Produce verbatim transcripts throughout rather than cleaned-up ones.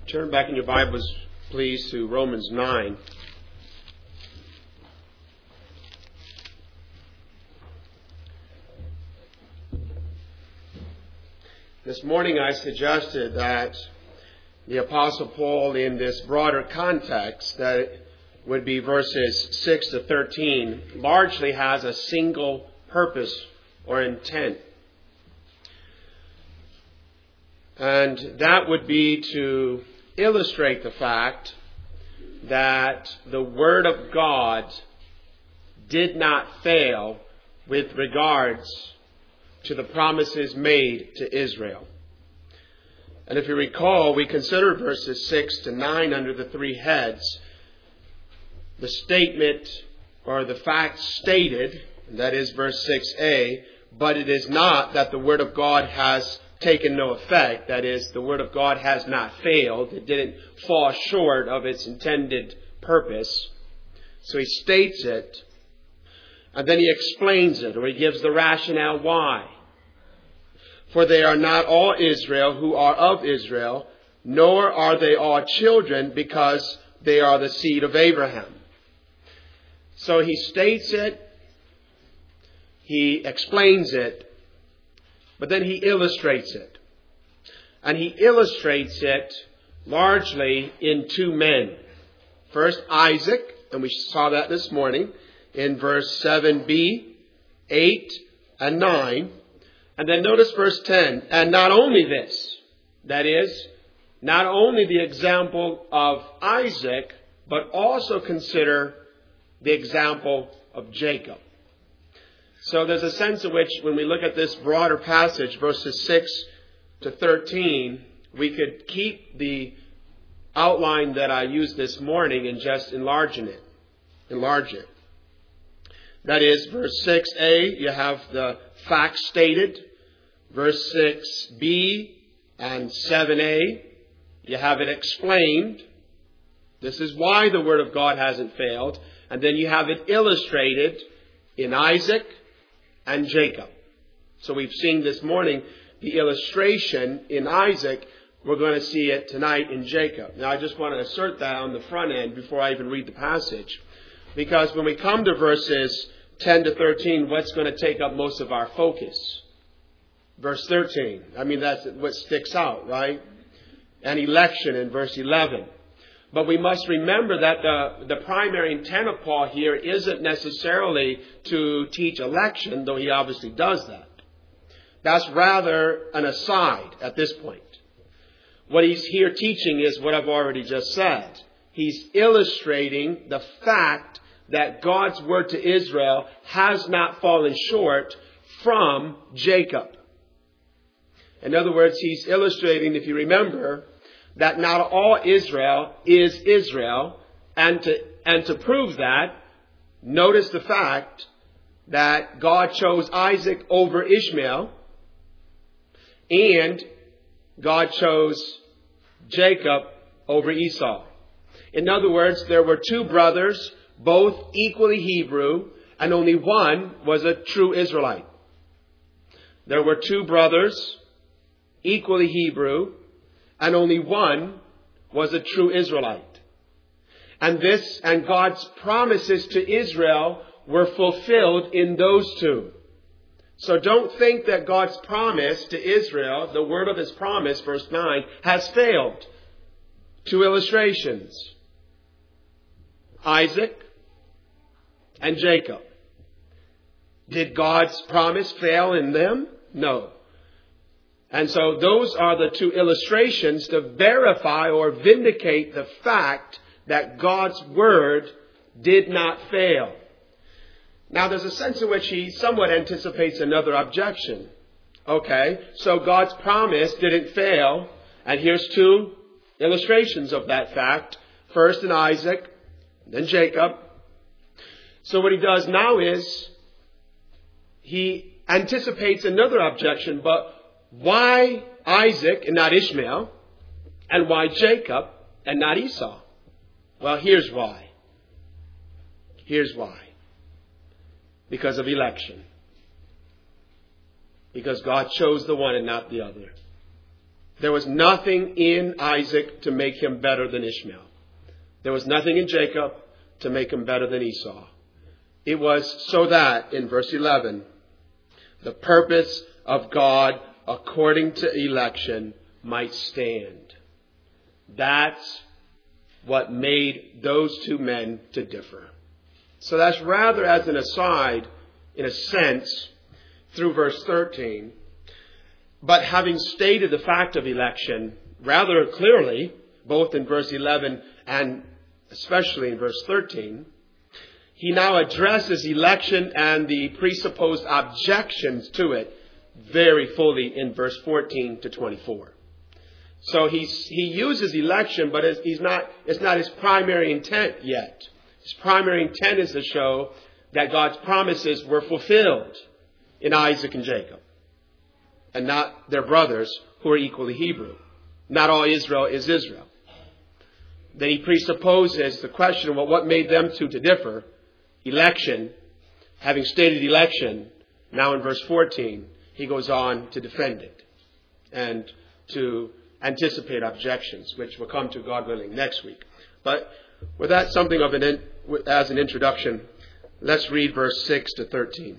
Turn back in your Bibles, please, to Romans nine. This morning I suggested that the Apostle Paul, in this broader context, that it would be verses six to thirteen, largely has a single purpose or intent. And that would be to illustrate the fact that the Word of God did not fail with regards to the promises made to Israel. And if you recall, we considered verses six to nine under the three heads. The statement or the fact stated, that is verse six a, but it is not that the Word of God has taken no effect. That is, the Word of God has not failed. It didn't fall short of its intended purpose. So he states it, and then he explains it, or he gives the rationale why. For they are not all Israel who are of Israel, nor are they all children because they are the seed of Abraham. So he states it, he explains it, but then he illustrates it. And he illustrates it largely in two men. First, Isaac, and we saw that this morning in verse seven b, eight, and nine. And then notice verse ten. And not only this, that is, not only the example of Isaac, but also consider the example of Jacob. So there's a sense in which when we look at this broader passage, verses six to thirteen, we could keep the outline that I used this morning and just enlarge it. Enlarge it. That is, verse six a, you have the fact stated. Verse six b and seven a, you have it explained. This is why the Word of God hasn't failed. And then you have it illustrated in Isaac and Jacob. So we've seen this morning the illustration in Isaac. We're going to see it tonight in Jacob. Now I just want to assert that on the front end before I even read the passage. Because when we come to verses ten to thirteen, what's going to take up most of our focus? Verse thirteen. I mean, that's what sticks out, right? And election in verse eleven. But we must remember that the, the primary intent of Paul here isn't necessarily to teach election, though he obviously does that. That's rather an aside at this point. What he's here teaching is what I've already just said. He's illustrating the fact that God's word to Israel has not fallen short from Jacob. In other words, he's illustrating, if you remember, that not all Israel is Israel. And to, and to prove that, notice the fact that God chose Isaac over Ishmael. And God chose Jacob over Esau. In other words, there were two brothers, both equally Hebrew, and only one was a true Israelite. There were two brothers, equally Hebrew, and only one was a true Israelite. And this and God's promises to Israel were fulfilled in those two. So don't think that God's promise to Israel, the word of his promise, verse nine, has failed. Two illustrations. Isaac and Jacob. Did God's promise fail in them? No. And so those are the two illustrations to verify or vindicate the fact that God's word did not fail. Now there's a sense in which he somewhat anticipates another objection. Okay, so God's promise didn't fail. And here's two illustrations of that fact. First in Isaac, then Jacob. So what he does now is he anticipates another objection, but why Isaac and not Ishmael? And why Jacob and not Esau? Well, here's why. Here's why. Because of election. Because God chose the one and not the other. There was nothing in Isaac to make him better than Ishmael. There was nothing in Jacob to make him better than Esau. It was so that, in verse eleven, the purpose of God according to election might stand. That's what made those two men to differ. So that's rather as an aside, in a sense, through verse thirteen. But having stated the fact of election rather clearly, both in verse eleven and especially in verse thirteen, he now addresses election and the presupposed objections to it very fully in verse fourteen to twenty-four. So he's, he uses election, but it's, he's not, it's not his primary intent yet. His primary intent is to show that God's promises were fulfilled in Isaac and Jacob, and not their brothers who are equally Hebrew. Not all Israel is Israel. Then he presupposes the question, well, what made them two to differ? Election. Having stated election, now in verse fourteen, he goes on to defend it and to anticipate objections, which will come to, God willing, next week. But with that something of an in, as an introduction, let's read verse six to thirteen.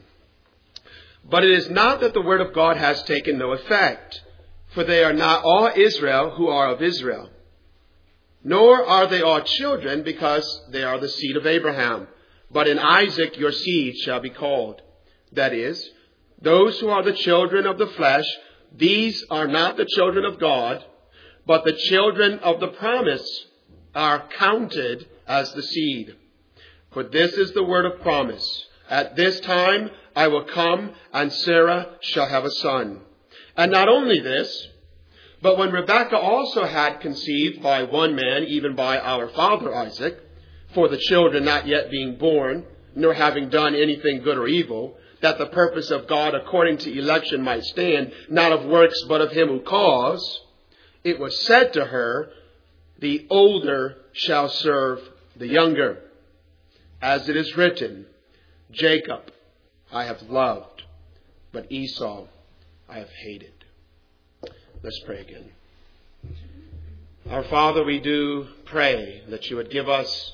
But it is not that the word of God has taken no effect, for they are not all Israel who are of Israel, nor are they all children, because they are the seed of Abraham. But in Isaac your seed shall be called. That is, those who are the children of the flesh, these are not the children of God, but the children of the promise are counted as the seed. For this is the word of promise. At this time I will come, and Sarah shall have a son. And not only this, but when Rebekah also had conceived by one man, even by our father Isaac, for the children not yet being born, nor having done anything good or evil, that the purpose of God according to election might stand, not of works, but of him who calls, it was said to her, the older shall serve the younger. As it is written, Jacob I have loved, but Esau I have hated. Let's pray again. Our Father, we do pray that you would give us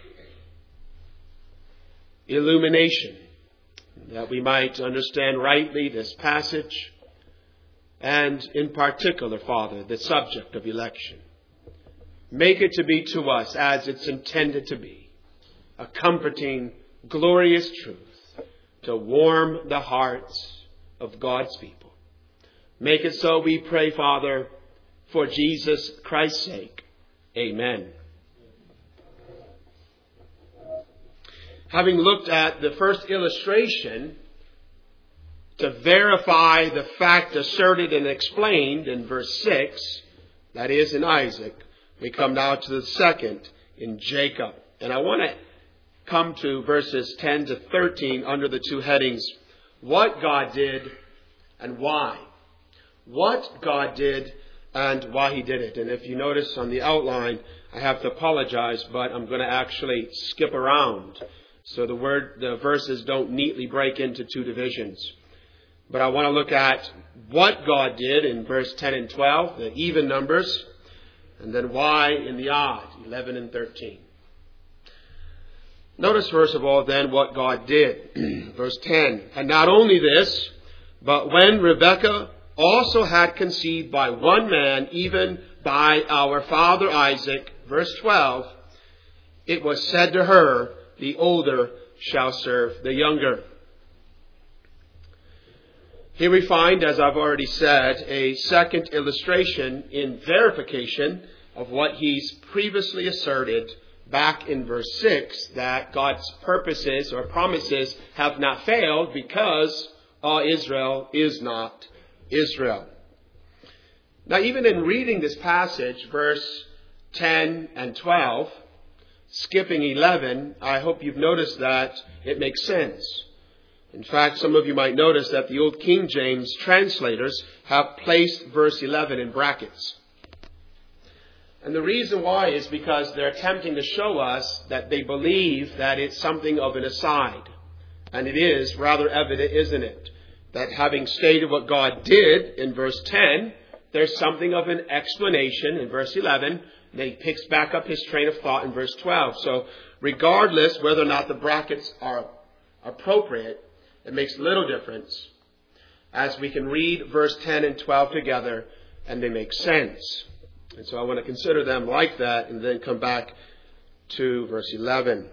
illumination, that we might understand rightly this passage, and in particular, Father, the subject of election. Make it to be to us as it's intended to be, a comforting, glorious truth to warm the hearts of God's people. Make it so, we pray, Father, for Jesus Christ's sake. Amen. Having looked at the first illustration to verify the fact asserted and explained in verse six, that is in Isaac, we come now to the second in Jacob. And I want to come to verses ten to thirteen under the two headings, what God did and why. What God did and why he did it. And if you notice on the outline, I have to apologize, but I'm going to actually skip around. So the word, the verses don't neatly break into two divisions. But I want to look at what God did in verse ten and twelve, the even numbers, and then why in the odd, eleven and thirteen. Notice first of all then what God did. Verse ten. And not only this, but when Rebekah also had conceived by one man, even by our father Isaac, verse twelve, it was said to her, the older shall serve the younger. Here we find, as I've already said, a second illustration in verification of what he's previously asserted back in verse six, that God's purposes or promises have not failed because all Israel is not Israel. Now, even in reading this passage, verse ten and twelve, skipping eleven, I hope you've noticed that it makes sense. In fact, some of you might notice that the old King James translators have placed verse eleven in brackets. And the reason why is because they're attempting to show us that they believe that it's something of an aside. And it is rather evident, isn't it, that having stated what God did in verse ten, there's something of an explanation in verse eleven. And then he picks back up his train of thought in verse twelve. So regardless whether or not the brackets are appropriate, it makes little difference, as we can read verse ten and twelve together and they make sense. And so I want to consider them like that and then come back to verse eleven.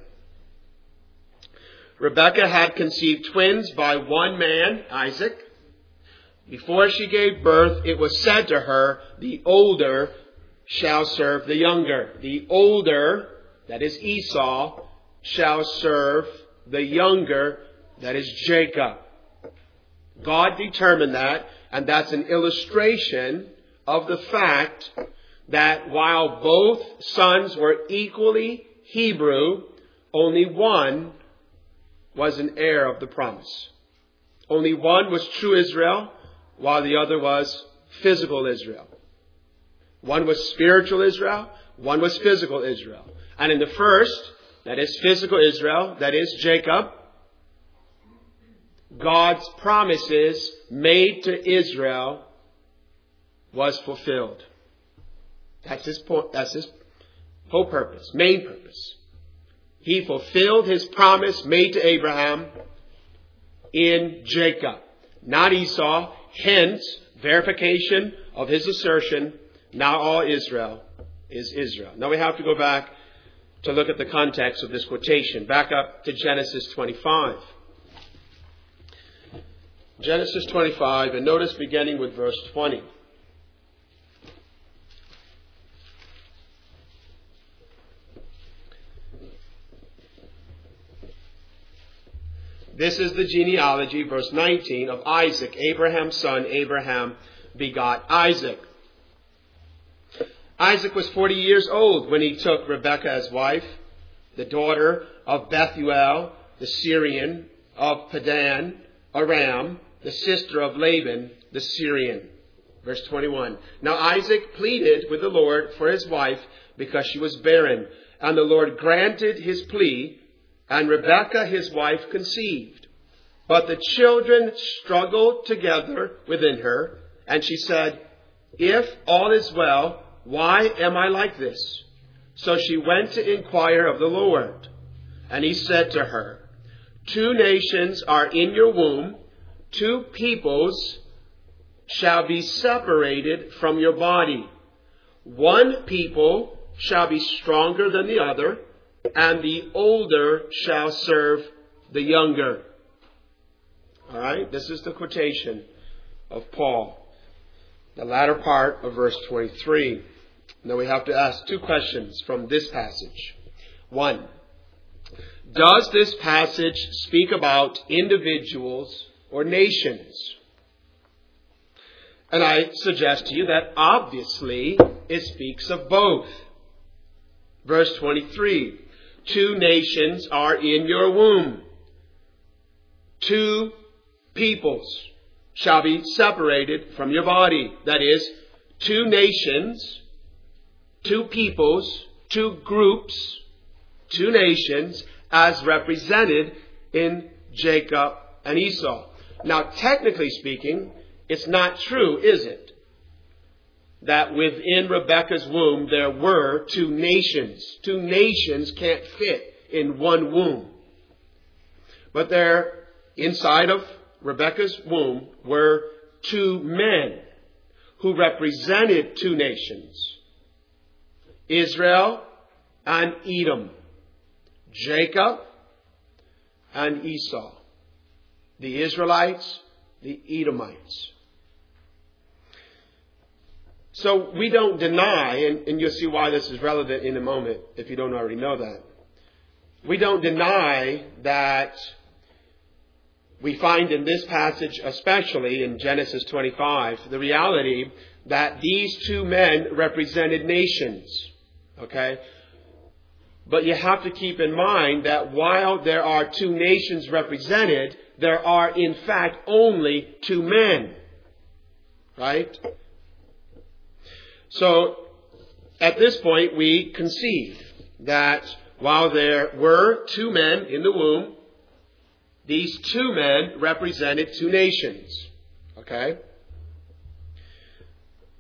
Rebekah had conceived twins by one man, Isaac. Before she gave birth, it was said to her, the older shall serve the younger. The older, that is Esau, shall serve the younger, that is Jacob. God determined that, and that's an illustration of the fact that while both sons were equally Hebrew, only one was an heir of the promise. Only one was true Israel, while the other was physical Israel. One was spiritual Israel, one was physical Israel. And in the first, that is physical Israel, that is Jacob, God's promises made to Israel was fulfilled. That's his point, that's his whole purpose, main purpose. He fulfilled his promise made to Abraham in Jacob, not Esau. Hence, verification of his assertion, now all Israel is Israel. Now we have to go back to look at the context of this quotation. Back up to Genesis twenty-five. Genesis twenty-five, and notice beginning with verse twenty. This is the genealogy, verse nineteen, of Isaac, Abraham's son. Abraham begot Isaac. Isaac was forty years old when he took Rebekah as wife, the daughter of Bethuel, the Syrian, of Padan Aram, the sister of Laban, the Syrian. Verse twenty-one. Now Isaac pleaded with the Lord for his wife because she was barren. And the Lord granted his plea, and Rebekah his wife conceived. But the children struggled together within her, and she said, if all is well, why am I like this? So she went to inquire of the Lord. And he said to her, two nations are in your womb, two peoples shall be separated from your body. One people shall be stronger than the other, and the older shall serve the younger. All right, this is the quotation of Paul, the latter part of verse twenty-three. Now we have to ask two questions from this passage. One, does this passage speak about individuals or nations? And I suggest to you that obviously it speaks of both. Verse twenty-three, two nations are in your womb. Two peoples shall be separated from your body. That is, two nations, two peoples, two groups, two nations as represented in Jacob and Esau. Now, technically speaking, it's not true, is it, that within Rebekah's womb there were two nations. Two nations can't fit in one womb. But there, inside of Rebekah's womb, were two men who represented two nations, Israel and Edom, Jacob and Esau, the Israelites, the Edomites. So we don't deny, and, and you'll see why this is relevant in a moment if you don't already know that. We don't deny that we find in this passage, especially in Genesis twenty-five, the reality that these two men represented nations. Okay? But you have to keep in mind that while there are two nations represented, there are in fact only two men. Right? So, at this point, we concede that while there were two men in the womb, these two men represented two nations. Okay?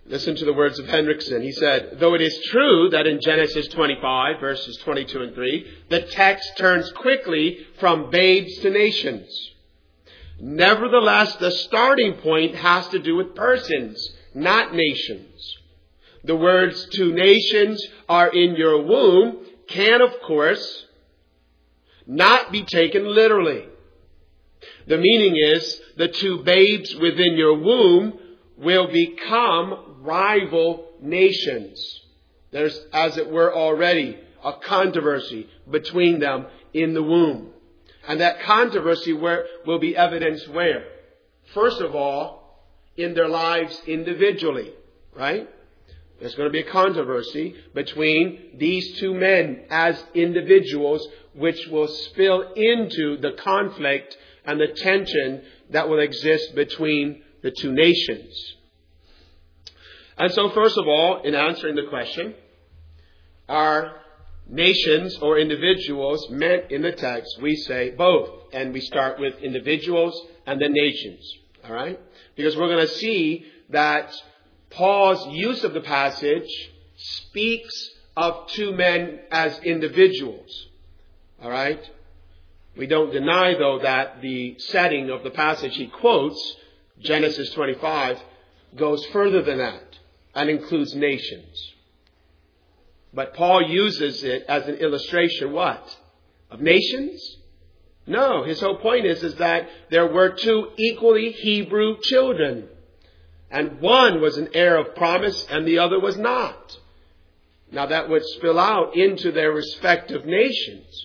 Listen to the words of Hendrickson. He said, though it is true that in Genesis twenty-five, verses twenty-two and three, the text turns quickly from babes to nations. Nevertheless, the starting point has to do with persons, not nations. The words two nations are in your womb can, of course, not be taken literally. The meaning is the two babes within your womb will become rival nations. There's, as it were, already a controversy between them in the womb. And that controversy where, will be evidenced where? First of all, in their lives individually, right? There's going to be a controversy between these two men as individuals, which will spill into the conflict and the tension that will exist between the two nations. And so, first of all, in answering the question, are nations or individuals meant in the text? We say both. And we start with individuals and then nations. All right? Because we're going to see that Paul's use of the passage speaks of two men as individuals. All right? We don't deny, though, that the setting of the passage he quotes, Genesis twenty-five, goes further than that and includes nations. But Paul uses it as an illustration, what? Of nations? No, his whole point is, is that there were two equally Hebrew children. And one was an heir of promise and the other was not. Now that would spill out into their respective nations.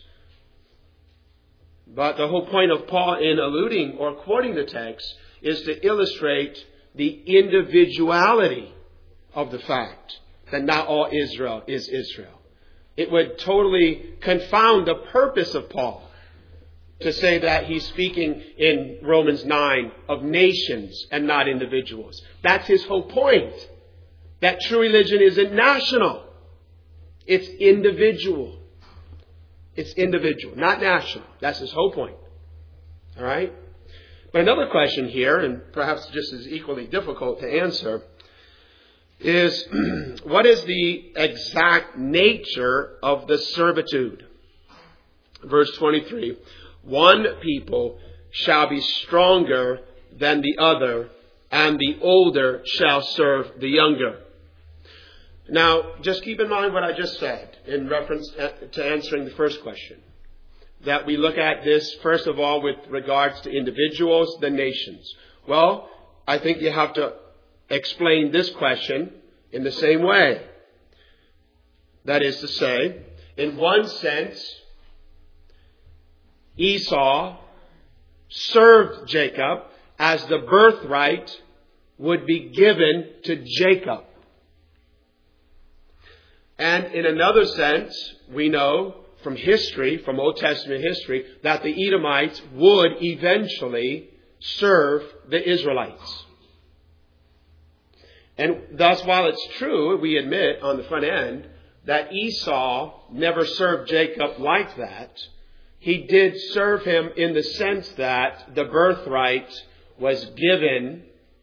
But the whole point of Paul in alluding or quoting the text is to illustrate the individuality of the fact that not all Israel is Israel. It would totally confound the purpose of Paul to say that he's speaking in Romans nine of nations and not individuals. That's his whole point. That true religion isn't national. It's individual. It's individual, not national. That's his whole point. All right? But another question here, and perhaps just as equally difficult to answer, is what is the exact nature of the servitude? Verse twenty-three, one people shall be stronger than the other, and the older shall serve the younger. Now, just keep in mind what I just said in reference to answering the first question. That we look at this, first of all, with regards to individuals, then nations. Well, I think you have to explain this question in the same way. That is to say, in one sense, Esau served Jacob as the birthright would be given to Jacob. And in another sense, we know from history, from Old Testament history, that the Edomites would eventually serve the Israelites. And thus, while it's true, we admit on the front end, that Esau never served Jacob like that, he did serve him in the sense that the birthright was given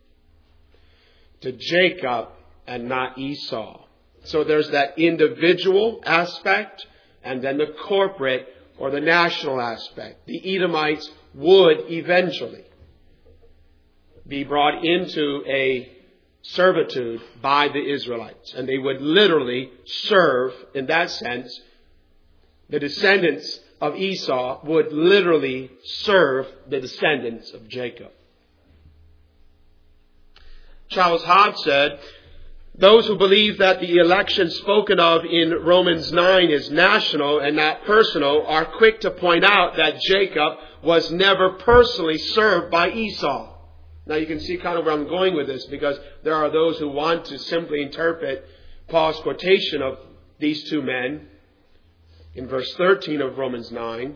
to Jacob and not Esau. So there's that individual aspect and then the corporate or the national aspect. The Edomites would eventually be brought into a servitude by the Israelites. And they would literally serve, in that sense, the descendants of Esau would literally serve the descendants of Jacob. Charles Hodge said, those who believe that the election spoken of in Romans nine is national and not personal are quick to point out that Jacob was never personally served by Esau. Now you can see kind of where I'm going with this, because there are those who want to simply interpret Paul's quotation of these two men in verse thirteen of Romans nine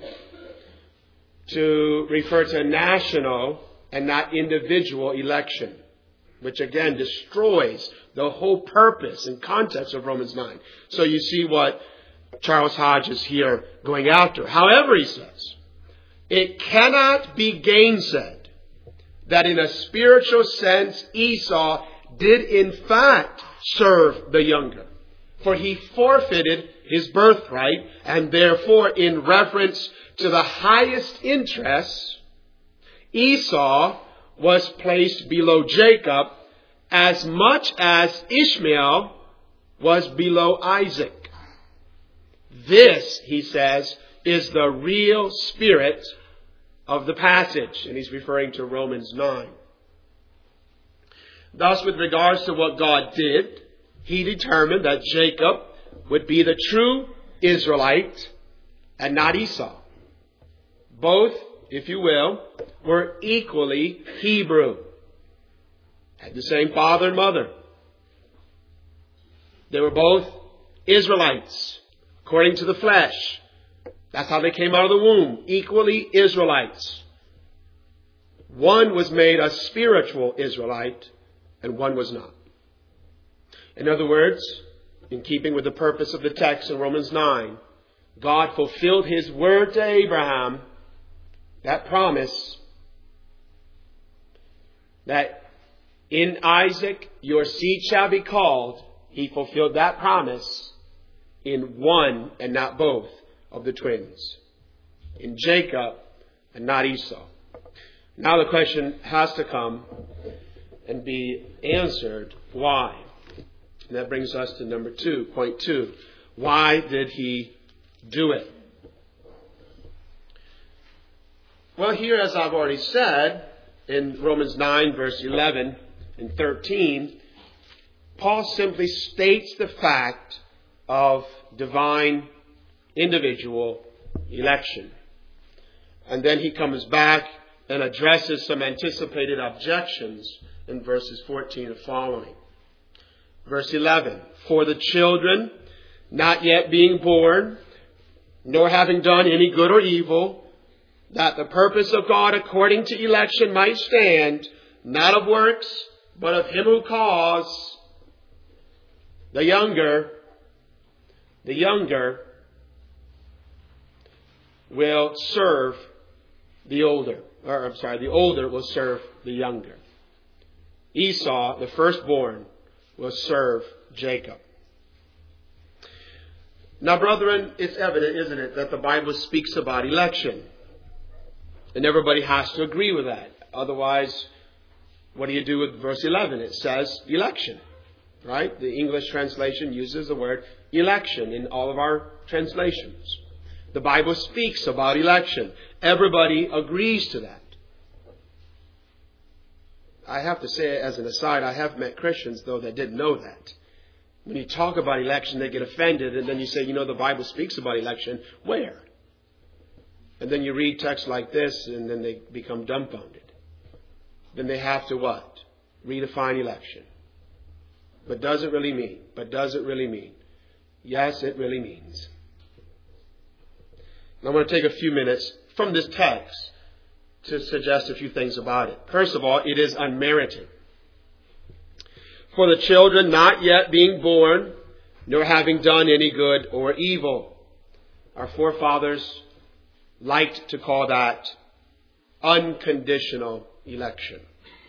to refer to national and not individual election, which again destroys the whole purpose and context of Romans nine. So you see what Charles Hodge is here going after. However, he says, it cannot be gainsaid that in a spiritual sense Esau did in fact serve the younger, for he forfeited his birthright, and therefore in reference to the highest interest, Esau was placed below Jacob as much as Ishmael was below Isaac. This, he says, is the real spirit of the passage. And he's referring to Romans nine. Thus, with regards to what God did, he determined that Jacob would be the true Israelite and not Esau. Both, if you will, were equally Hebrew. Had the same father and mother. They were both Israelites, according to the flesh. That's how they came out of the womb. Equally Israelites. One was made a spiritual Israelite, and one was not. In other words, in keeping with the purpose of the text in Romans nine, God fulfilled his word to Abraham, that promise, that in Isaac your seed shall be called. He fulfilled that promise in one and not both of the twins. In Jacob and not Esau. Now the question has to come and be answered, why? And that brings us to number two, point two. Why did he do it? Well, here, as I've already said, in Romans nine, verse eleven and thirteen, Paul simply states the fact of divine individual election. And then he comes back and addresses some anticipated objections in verses fourteen and following. Verse eleven, for the children not yet being born, nor having done any good or evil, that the purpose of God according to election might stand, not of works, but of him who calls. The younger, the younger will serve the older. Or, I'm sorry, the older will serve the younger. Esau, the firstborn, will serve Jacob. Now, brethren, it's evident, isn't it, that the Bible speaks about election. And everybody has to agree with that. Otherwise, what do you do with verse eleven? It says election, right? The English translation uses the word election in all of our translations. The Bible speaks about election. Everybody agrees to that. I have to say, as an aside, I have met Christians, though, that didn't know that. When you talk about election, they get offended, and then you say, you know, the Bible speaks about election. Where? And then you read texts like this, and then they become dumbfounded. Then they have to what? Redefine election. But does it really mean? But does it really mean? Yes, it really means. And I'm going to take a few minutes from this text to suggest a few things about it. First of all, it is unmerited. For the children not yet being born, nor having done any good or evil. Our forefathers liked to call that unconditional election.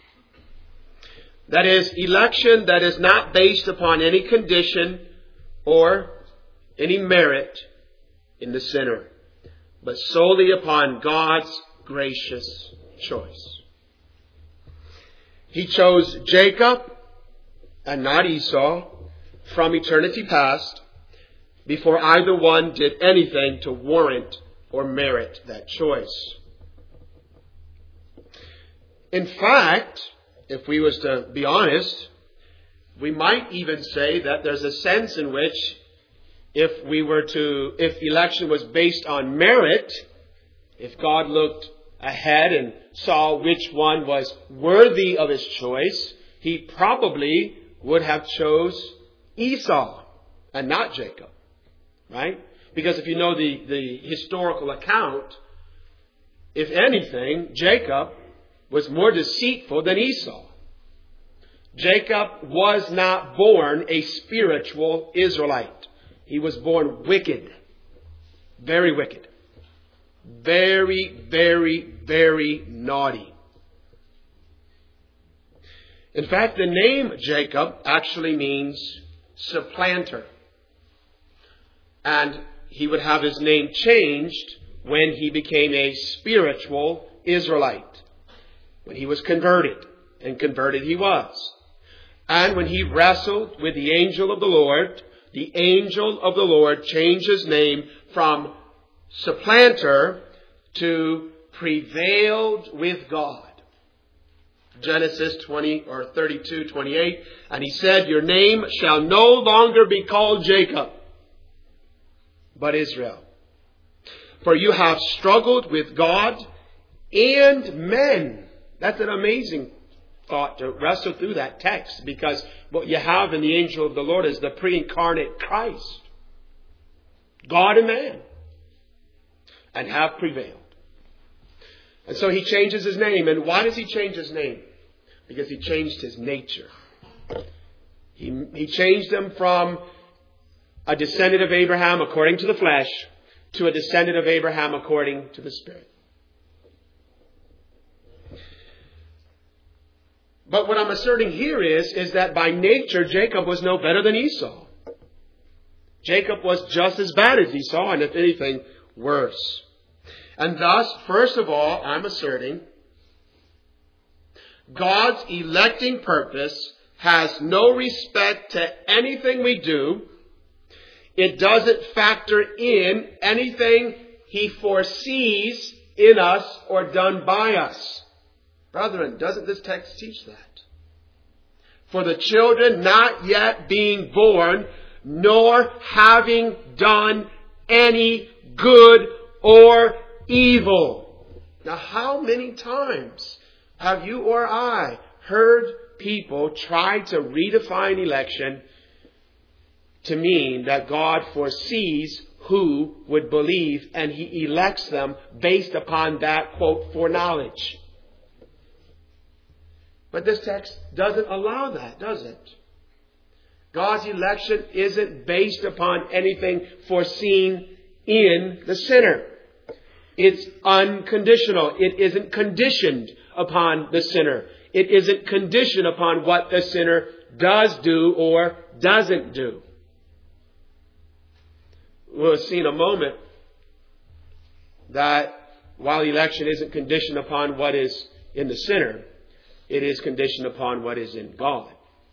That is, election that is not based upon any condition or any merit in the sinner, but solely upon God's gracious choice. He chose Jacob and not Esau from eternity past before either one did anything to warrant or merit that choice. In fact, if we was to be honest, we might even say that there's a sense in which if we were to, if election was based on merit, if God looked ahead and saw which one was worthy of his choice, he probably would have chose Esau and not Jacob. Right? Because if you know the, the historical account, if anything, Jacob was more deceitful than Esau. Jacob was not born a spiritual Israelite. He was born wicked. Very wicked. Very, very, very naughty. In fact, the name Jacob actually means supplanter. And he would have his name changed when he became a spiritual Israelite. When he was converted. And converted he was. And when he wrestled with the angel of the Lord, the angel of the Lord changed his name from supplanter to prevailed with God. Genesis twenty or thirty-two twenty-eight. And he said, your name shall no longer be called Jacob, but Israel. For you have struggled with God and men. That's an amazing thought to wrestle through that text, because what you have in the angel of the Lord is the pre-incarnate Christ. God and man. And have prevailed. And so he changes his name. And why does he change his name? Because he changed his nature. He, he changed him from a descendant of Abraham according to the flesh to a descendant of Abraham according to the Spirit. But what I'm asserting here is, is that by nature Jacob was no better than Esau. Jacob was just as bad as Esau, and if anything, worse. And thus, first of all, I'm asserting God's electing purpose has no respect to anything we do. It doesn't factor in anything He foresees in us or done by us. Brethren, doesn't this text teach that? For the children not yet being born, nor having done any good or evil. Now, how many times have you or I heard people try to redefine election to mean that God foresees who would believe and He elects them based upon that, quote, foreknowledge? But this text doesn't allow that, does it? God's election isn't based upon anything foreseen in the sinner. It's unconditional. It isn't conditioned upon the sinner. It isn't conditioned upon what the sinner does do or doesn't do. We'll see in a moment that while election isn't conditioned upon what is in the sinner, it is conditioned upon what is in God.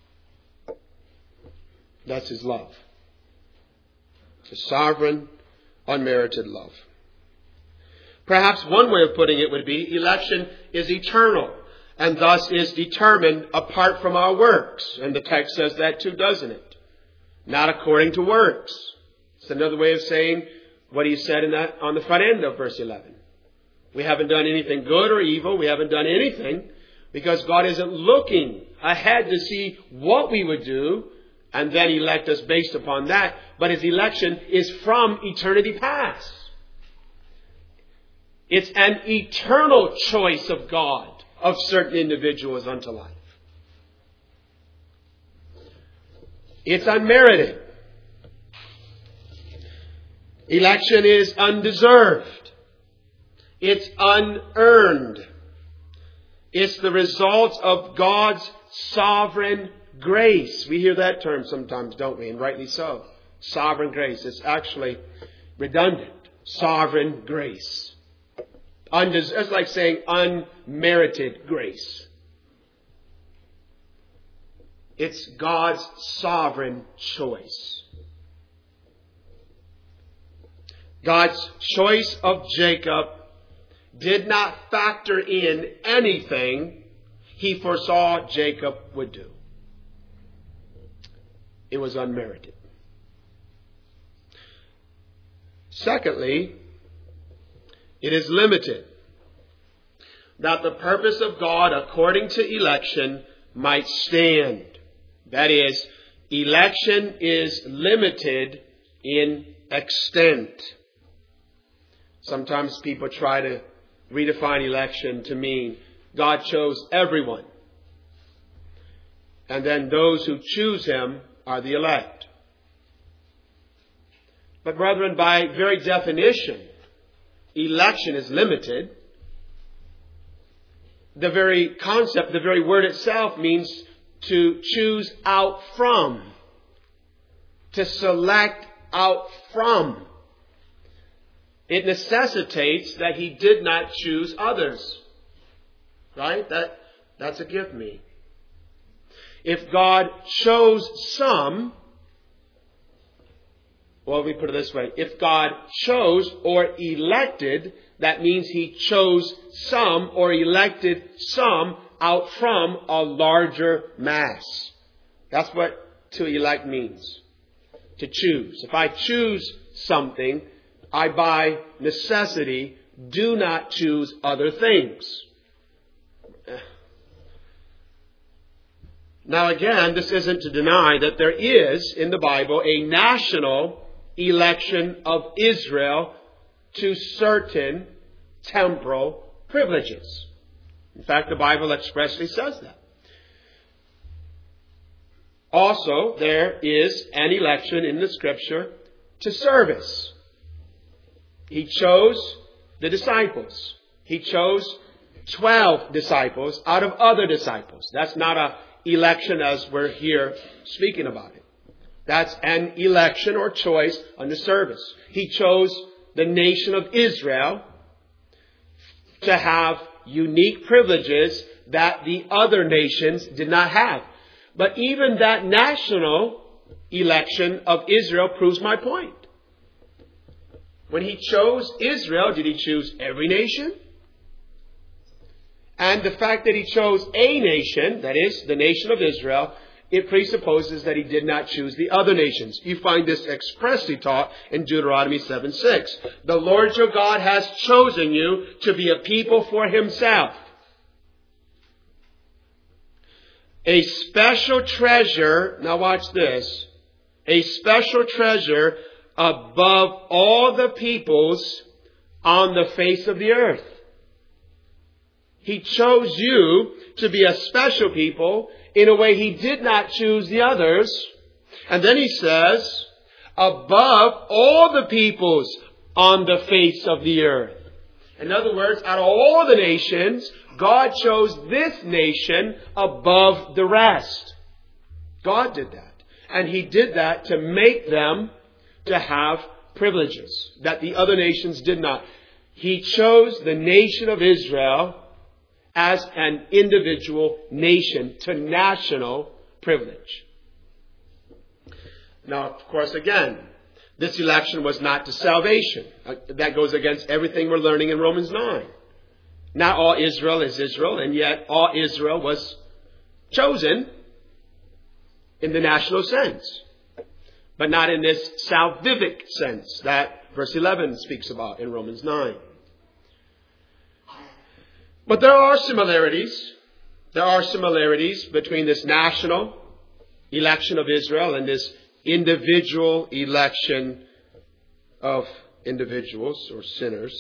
That's His love. His sovereign, unmerited love. Perhaps one way of putting it would be election is eternal and thus is determined apart from our works. And the text says that too, doesn't it? Not according to works. It's another way of saying what He said in that on the front end of verse eleven. We haven't done anything good or evil. We haven't done anything because God isn't looking ahead to see what we would do and then elect us based upon that. But His election is from eternity past. It's an eternal choice of God of certain individuals unto life. It's unmerited. Election is undeserved. It's unearned. It's the result of God's sovereign grace. We hear that term sometimes, don't we? And rightly so. Sovereign grace. It's actually redundant. Sovereign grace. Undes- it's like saying unmerited grace. It's God's sovereign choice. God's choice of Jacob did not factor in anything He foresaw Jacob would do. It was unmerited. Secondly, it is limited, that the purpose of God according to election might stand. That is, election is limited in extent. Sometimes people try to redefine election to mean God chose everyone. And then those who choose Him are the elect. But brethren, by very definition, election is limited. The very concept, the very word itself means to choose out from, to select out from. It necessitates that he did not choose others. Right? That, that's a give me. If God chose some, well, let me put it this way. If God chose or elected, that means he chose some or elected some out from a larger mass. That's what to elect means. To choose. If I choose something, I by necessity do not choose other things. Now again, this isn't to deny that there is in the Bible a national election of Israel to certain temporal privileges. In fact, the Bible expressly says that. Also, there is an election in the Scripture to service. He chose the disciples. He chose twelve disciples out of other disciples. That's not an election as we're here speaking about it. That's an election or choice under service. He chose the nation of Israel to have unique privileges that the other nations did not have. But even that national election of Israel proves my point. When he chose Israel, did he choose every nation? And the fact that he chose a nation, that is, the nation of Israel, it presupposes that he did not choose the other nations. You find this expressly taught in Deuteronomy seven six. The Lord your God has chosen you to be a people for himself. A special treasure, now watch this, a special treasure above all the peoples on the face of the earth. He chose you to be a special people in a way he did not choose the others. And then he says, above all the peoples on the face of the earth. In other words, out of all the nations, God chose this nation above the rest. God did that. And he did that to make them to have privileges that the other nations did not. He chose the nation of Israel as an individual nation to national privilege. Now, of course, again, this election was not to salvation. That goes against everything we're learning in Romans nine. Not all Israel is Israel, and yet all Israel was chosen in the national sense, but not in this salvific sense that verse eleven speaks about in Romans nine. But there are similarities. There are similarities between this national election of Israel and this individual election of individuals or sinners.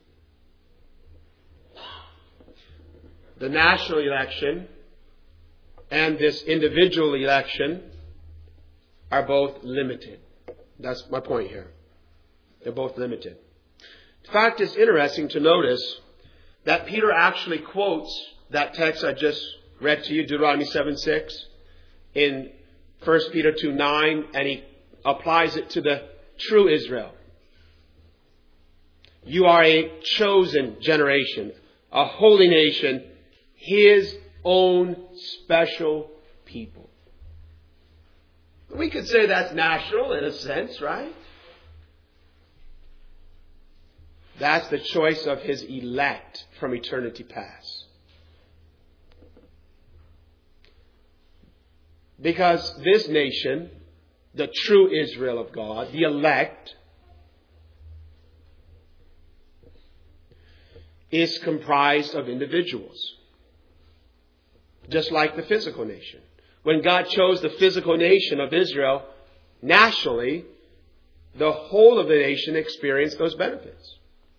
The national election and this individual election are both limited. That's my point here. They're both limited. In fact, it's interesting to notice that Peter actually quotes that text I just read to you, Deuteronomy seven six, in First Peter two nine, and he applies it to the true Israel. You are a chosen generation, a holy nation, his own special people. We could say that's national in a sense, right? That's the choice of his elect from eternity past. Because this nation, the true Israel of God, the elect, is comprised of individuals. Just like the physical nation. When God chose the physical nation of Israel nationally, the whole of the nation experienced those benefits.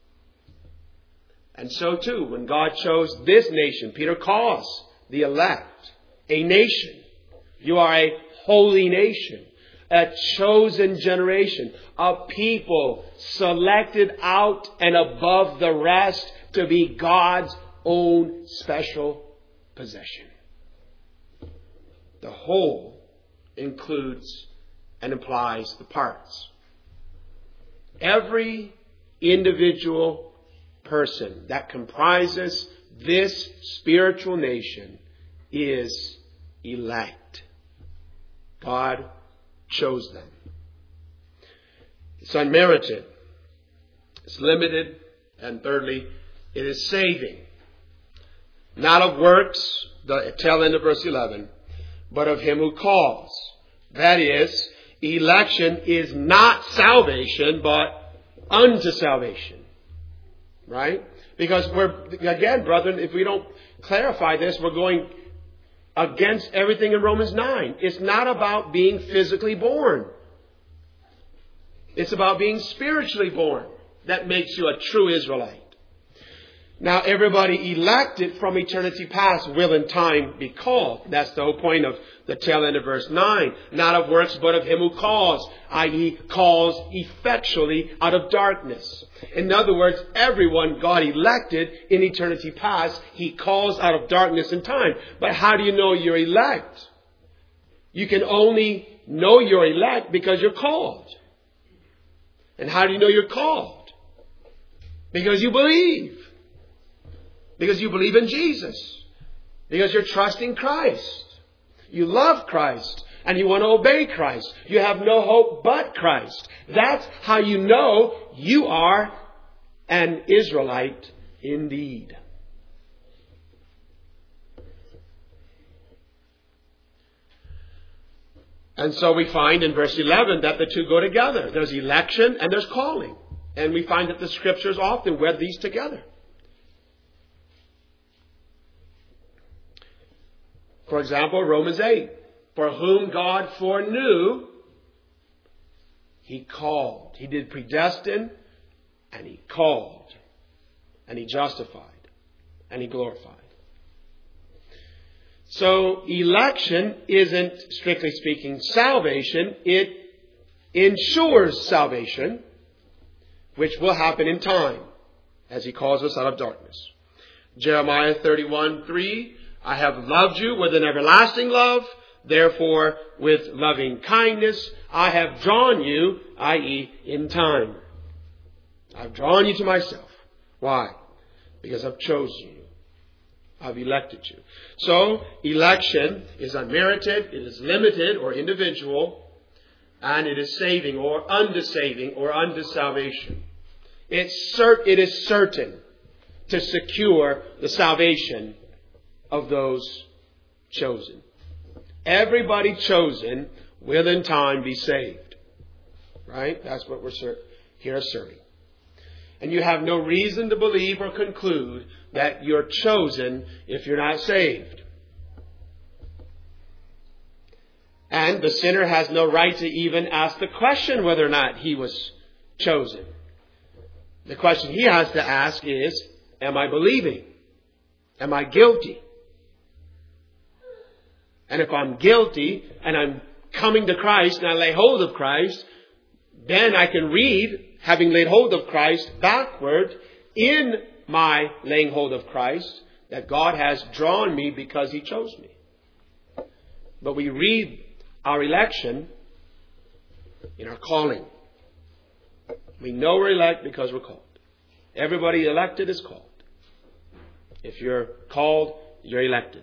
And so too, when God chose this nation, Peter calls the elect a nation. You are a holy nation, a chosen generation, a people selected out and above the rest to be God's own special possession. the whole includes and implies the parts. Every individual person that comprises this spiritual nation is elect. God chose them. It's unmerited. It's limited. And thirdly, it is saving. Not of works, the tail end of verse eleven, but of him who calls. That is, election is not salvation, but unto salvation. Right? Because we're, again, brethren, if we don't clarify this, we're going against everything in Romans nine. It's not about being physically born. It's about being spiritually born. That makes you a true Israelite. Now, everybody elected from eternity past will in time be called. That's the whole point of the tail end of verse nine. Not of works, but of him who calls, that is calls effectually out of darkness. In other words, everyone God elected in eternity past, he calls out of darkness in time. But how do you know you're elect? You can only know you're elect because you're called. And how do you know you're called? Because you believe. Because you believe in Jesus. Because you're trusting Christ. You love Christ. And you want to obey Christ. You have no hope but Christ. That's how you know you are an Israelite indeed. And so we find in verse eleven that the two go together. There's election and there's calling. And we find that the Scriptures often wed these together. For example, Romans eight. For whom God foreknew, he called. He did predestine, and he called. And he justified. And he glorified. So election isn't, strictly speaking, salvation. It ensures salvation, which will happen in time, as he calls us out of darkness. Jeremiah thirty-one three. I have loved you with an everlasting love. Therefore, with loving kindness, I have drawn you, that is, in time. I've drawn you to myself. Why? Because I've chosen you. I've elected you. So, election is unmerited, it is limited or individual, and it is saving or unto saving or unto salvation. It's cert- it is certain to secure the salvation of those chosen. Everybody chosen will in time be saved. Right? That's what we're here asserting. And you have no reason to believe or conclude that you're chosen if you're not saved. And the sinner has no right to even ask the question whether or not he was chosen. The question he has to ask is, am I believing? Am I guilty? And if I'm guilty and I'm coming to Christ and I lay hold of Christ, then I can read, having laid hold of Christ, backward in my laying hold of Christ, that God has drawn me because he chose me. But we read our election in our calling. We know we're elect because we're called. Everybody elected is called. If you're called, you're elected.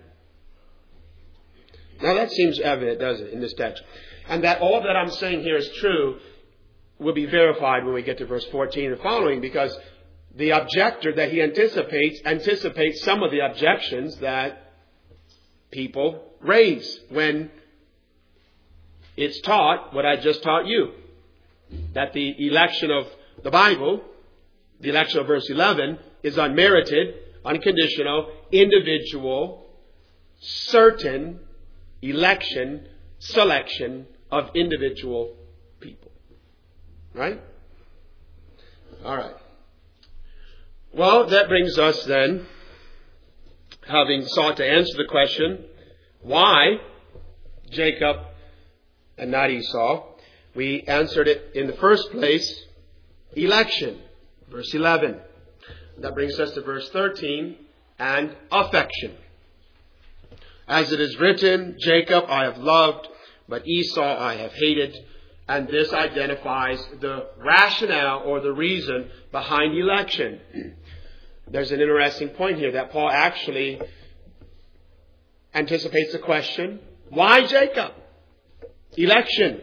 Now that seems evident, doesn't it, in this text? And that all that I'm saying here is true will be verified when we get to verse fourteen and following, because the objector that he anticipates anticipates some of the objections that people raise when it's taught what I just taught you. That the election of the Bible, the election of verse eleven, is unmerited, unconditional, individual, certain election, selection of individual people. Right? All right. Well, that brings us then, having sought to answer the question, why Jacob and not Esau, we answered it in the first place, election, verse eleven. That brings us to verse thirteen, and affection. As it is written, Jacob I have loved, but Esau I have hated. And this identifies the rationale or the reason behind election. There's an interesting point here that Paul actually anticipates the question, why Jacob? Election.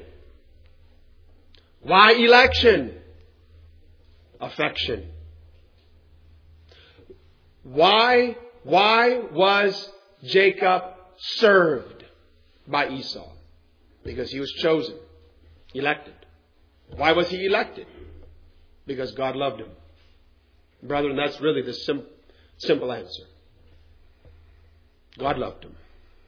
Why election? Affection. Why, why was Jacob served by Esau? Because he was chosen, elected. Why was he elected? Because God loved him. Brethren, that's really the sim- simple answer. God loved him.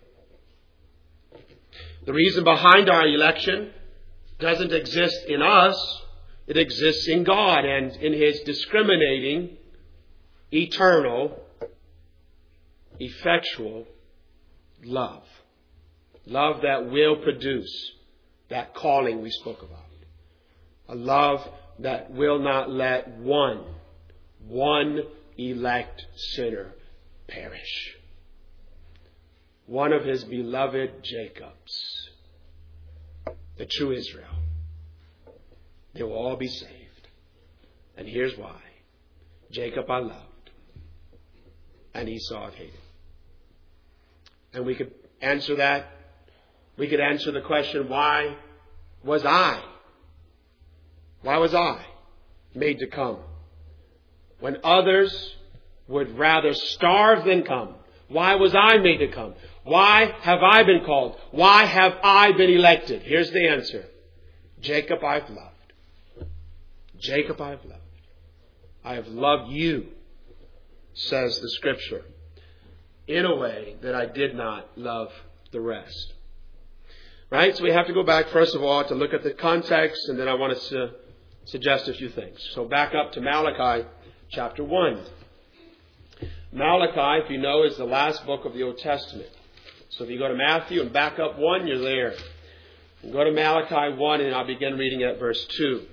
The reason behind our election doesn't exist in us. It exists in God and in His discriminating, eternal, effectual love. Love that will produce that calling we spoke about. A love that will not let one, one elect sinner perish. One of His beloved Jacobs, the true Israel. They will all be saved. And here's why. Jacob I loved, and Esau I hated. And we could answer that. We could answer the question, why was I? Why was I made to come? When others would rather starve than come. Why was I made to come? Why have I been called? Why have I been elected? Here's the answer. Jacob I've loved. Jacob I've loved. I have loved you, says the Scripture, in a way that I did not love the rest. Right? So we have to go back, first of all, to look at the context, and then I want us to suggest a few things. So back up to Malachi chapter one. Malachi, if you know, is the last book of the Old Testament. So if you go to Matthew and back up one, you're there. And go to Malachi one, and I'll begin reading at verse two.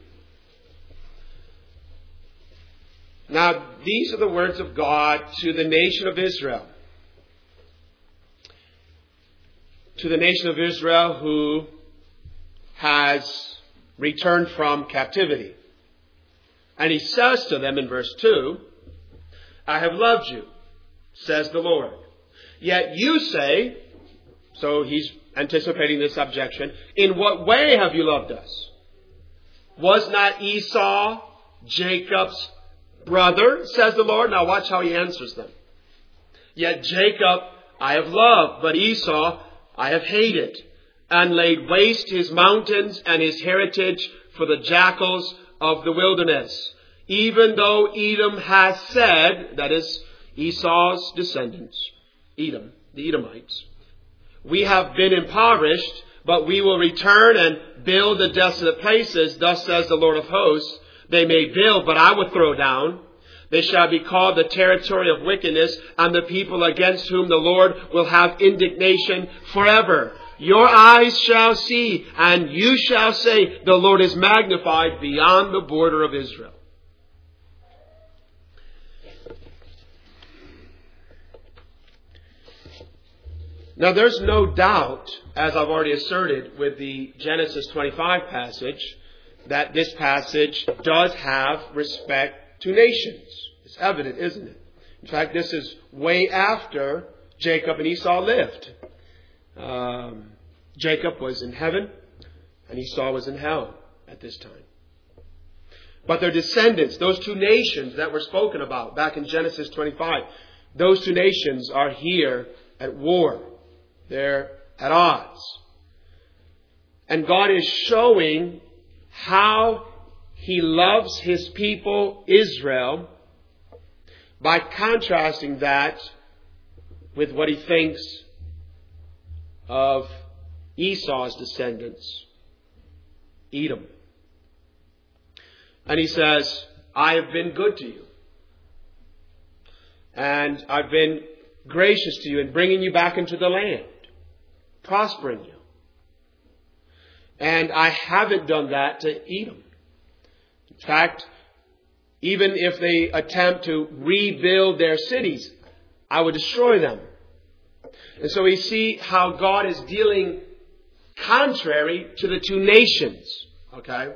Now, these are the words of God to the nation of Israel. To the nation of Israel who has returned from captivity. And He says to them in verse two, I have loved you, says the Lord. Yet you say, so He's anticipating this objection, in what way have you loved us? Was not Esau Jacob's brother, says the Lord? Now watch how He answers them. Yet Jacob I have loved, but Esau I have hated, and laid waste his mountains and his heritage for the jackals of the wilderness. Even though Edom has said, that is Esau's descendants, Edom, the Edomites, we have been impoverished, but we will return and build the desolate places. Thus says the Lord of hosts, they may build, but I will throw down. They shall be called the territory of wickedness, and the people against whom the Lord will have indignation forever. Your eyes shall see, and you shall say, the Lord is magnified beyond the border of Israel. Now there's no doubt, as I've already asserted with the Genesis twenty-five passage, that this passage does have respect to nations. It's evident, isn't it? In fact, this is way after Jacob and Esau lived. Um, Jacob was in heaven and Esau was in hell at this time. But their descendants, those two nations that were spoken about back in Genesis twenty-five, those two nations are here at war. They're at odds. And God is showing how He loves His people, Israel, by contrasting that with what He thinks of Esau's descendants, Edom. And He says, I have been good to you. And I've been gracious to you in bringing you back into the land, prospering you. And I haven't done that to Edom. In fact, even if they attempt to rebuild their cities, I would destroy them. And so we see how God is dealing contrary to the two nations. Okay?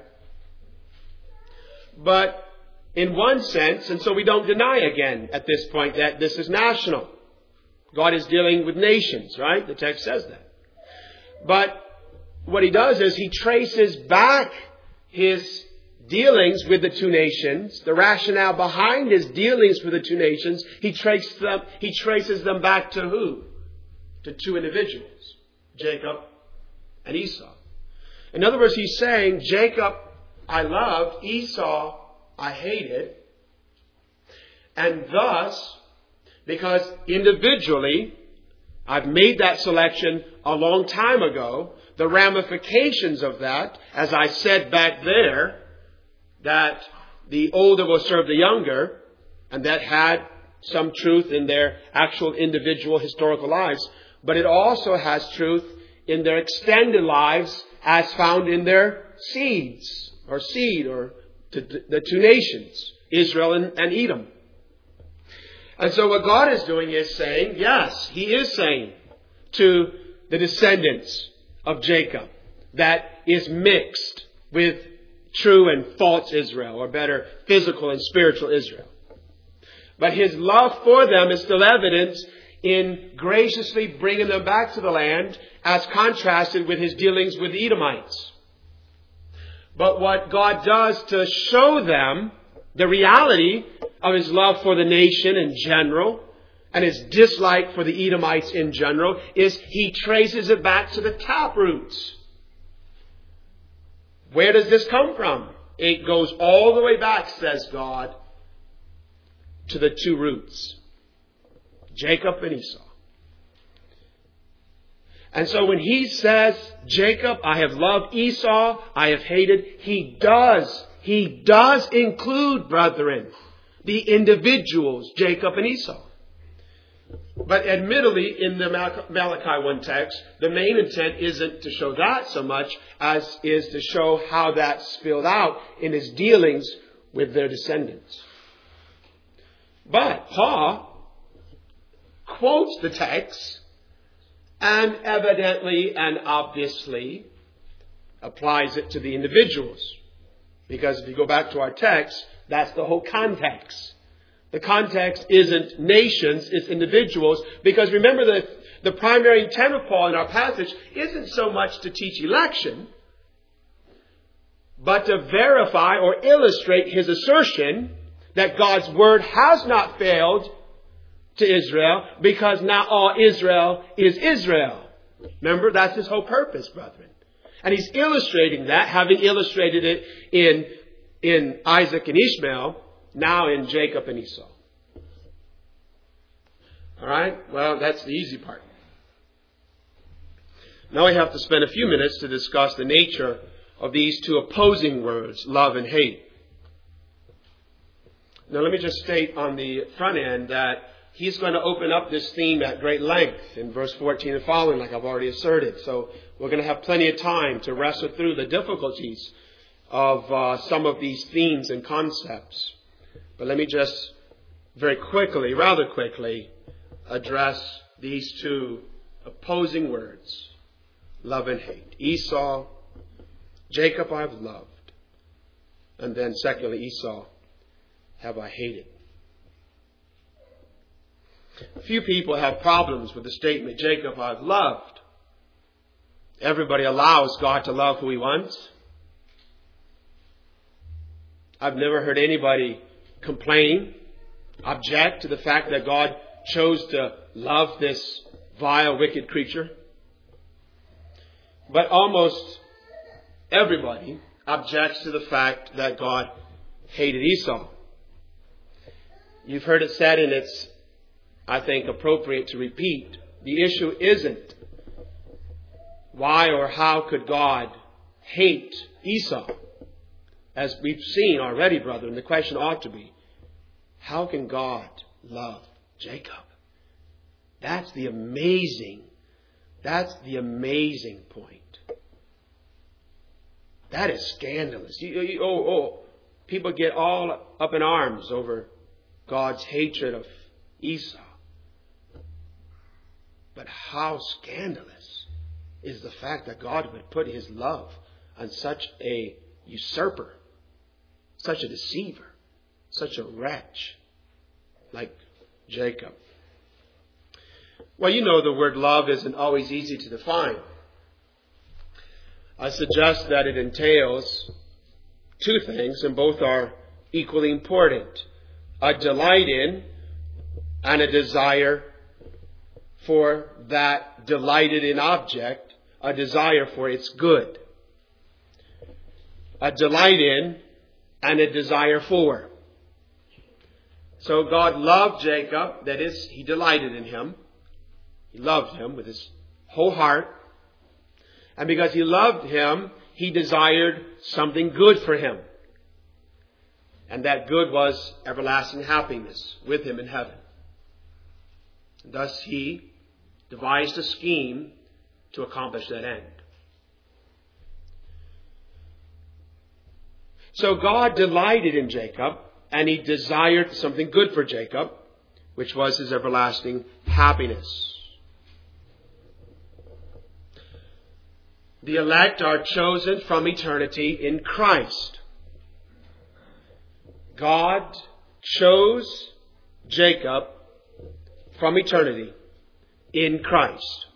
But in one sense, and so we don't deny again at this point that this is national. God is dealing with nations, right? The text says that. But what he does is he traces back his dealings with the two nations, the rationale behind his dealings with the two nations, he traces them, he traces them back to who? To two individuals, Jacob and Esau. In other words, he's saying, Jacob I loved, Esau I hated. And thus, because individually, I've made that selection a long time ago, the ramifications of that, as I said back there, that the older will serve the younger, and that had some truth in their actual individual historical lives, but it also has truth in their extended lives as found in their seeds, or seed, or to the two nations, Israel and, and Edom. And so what God is doing is saying, yes, He is saying to the descendants of Jacob that is mixed with true and false Israel, or better, physical and spiritual Israel. But His love for them is still evident in graciously bringing them back to the land as contrasted with His dealings with the Edomites. But what God does to show them the reality of His love for the nation in general and His dislike for the Edomites in general is He traces it back to the tap roots. Where does this come from? It goes all the way back, says God, to the two roots, Jacob and Esau. And so when He says, Jacob, I have loved, Esau, I have hated, He does, He does include, brethren, the individuals, Jacob and Esau. But admittedly, in the Malachi one text, the main intent isn't to show that so much as is to show how that spilled out in His dealings with their descendants. But Paul quotes the text and evidently and obviously applies it to the individuals. Because if you go back to our text, that's the whole context. The context isn't nations, it's individuals. Because remember that the primary intent of Paul in our passage isn't so much to teach election, but to verify or illustrate his assertion that God's word has not failed to Israel, because now all Israel is Israel. Remember, that's his whole purpose, brethren. And he's illustrating that, having illustrated it in, in Isaac and Ishmael, now in Jacob and Esau. All right? Well, that's the easy part. Now we have to spend a few minutes to discuss the nature of these two opposing words, love and hate. Now let me just state on the front end that he's going to open up this theme at great length in verse fourteen and following, like I've already asserted. So we're going to have plenty of time to wrestle through the difficulties of uh, some of these themes and concepts. But let me just very quickly, rather quickly, address these two opposing words, love and hate. Esau, Jacob I have loved. And then secondly, Esau have I hated. Few people have problems with the statement, Jacob I've loved. Everybody allows God to love who He wants. I've never heard anybody complain, object to the fact that God chose to love this vile, wicked creature. But almost everybody objects to the fact that God hated Esau. You've heard it said, and it's, I think, appropriate to repeat. The issue isn't why or how could God hate Esau. As we've seen already, brethren, the question ought to be, how can God love Jacob? That's the amazing, that's the amazing point. That is scandalous. You, you, oh, oh, people get all up in arms over God's hatred of Esau. But how scandalous is the fact that God would put his love on such a usurper, such a deceiver, such a wretch like Jacob. Well, you know the word love isn't always easy to define. I suggest that it entails two things, and both are equally important. A delight in and a desire for that delighted in object, a desire for its good. A delight in and a desire for. So God loved Jacob, that is, he delighted in him. He loved him with his whole heart. And because he loved him, he desired something good for him. And that good was everlasting happiness with him in heaven. And thus he devised a scheme to accomplish that end. So God delighted in Jacob, and he desired something good for Jacob, which was his everlasting happiness. The elect are chosen from eternity in Christ. God chose Jacob from eternity in Christ.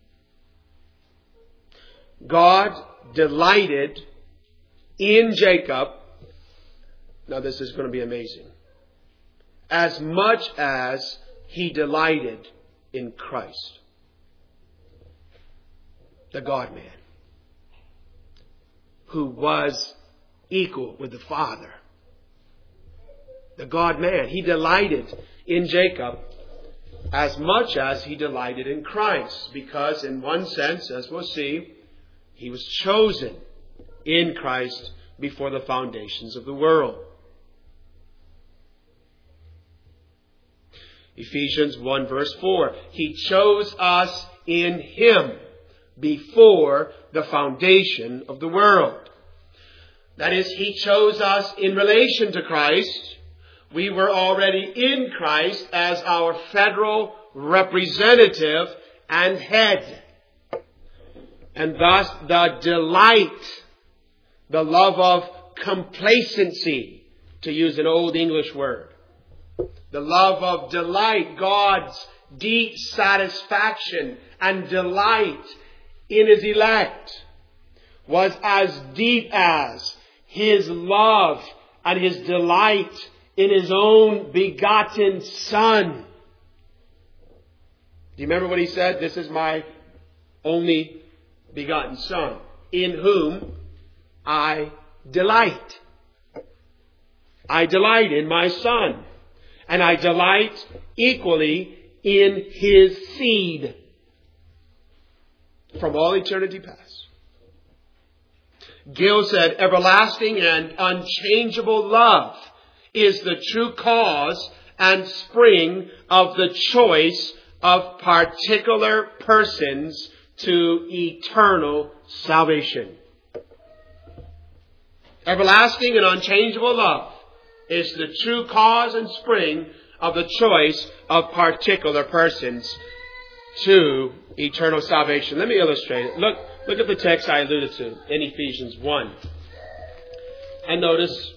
God delighted in Jacob. Now this is going to be amazing. As much as he delighted in Christ, the God-man, who was equal with the Father. The God-man, he delighted in Jacob as much as he delighted in Christ, because in one sense, as we'll see, he was chosen in Christ before the foundations of the world. Ephesians one verse four, he chose us in him before the foundation of the world. That is, he chose us in relation to Christ. We were already in Christ as our federal representative and head. And thus the delight, the love of complacency, to use an old English word, the love of delight, God's deep satisfaction and delight in his elect, was as deep as his love and his delight in his own begotten Son. Do you remember what he said? This is my only begotten Son, in whom I delight. I delight in my Son. And I delight equally in his seed from all eternity past. Gill said, everlasting and unchangeable love is the true cause and spring of the choice of particular persons to eternal salvation. Everlasting and unchangeable love is the true cause and spring of the choice of particular persons to eternal salvation. Let me illustrate it. Look, look at the text I alluded to in Ephesians one. And notice,